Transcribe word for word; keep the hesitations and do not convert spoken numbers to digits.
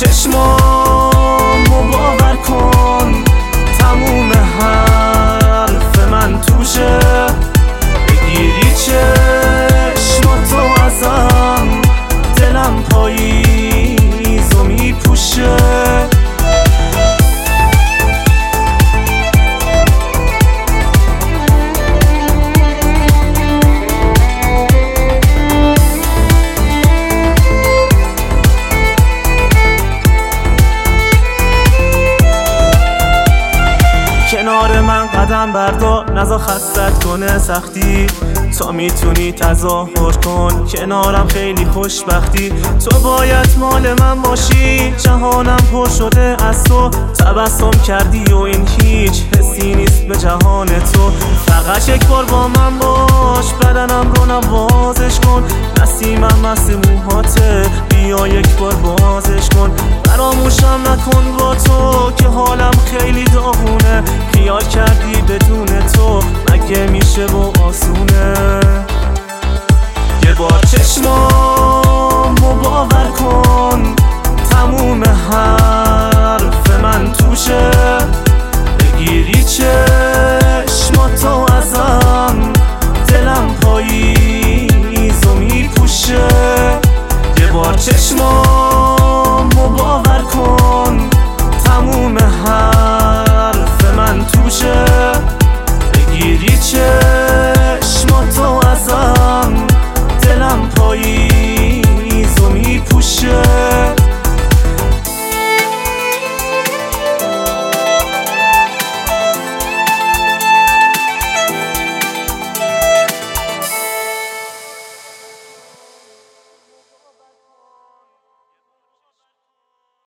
چشمامو باور کن، تموم حرف من توشه. بگیری چشماتو ازم، دلم پاییزو میپوشه. کنار من قدم بردار، نزا خستت کنه سختی. تا میتونی تظاهر کن، کنارم خیلی خوشبختی. تو باید مال من باشی، جهانم پر شده از تو. تبسم کردی و این هیچ حسی نیست به جهان تو. فقط یک بار با من باش، بدنم رو نوازش کن. نسیمم مست موهاته، بیا یک بار بازش کن. فراموشم نکن با تو که حالم خیلی داغونه. خیال کرد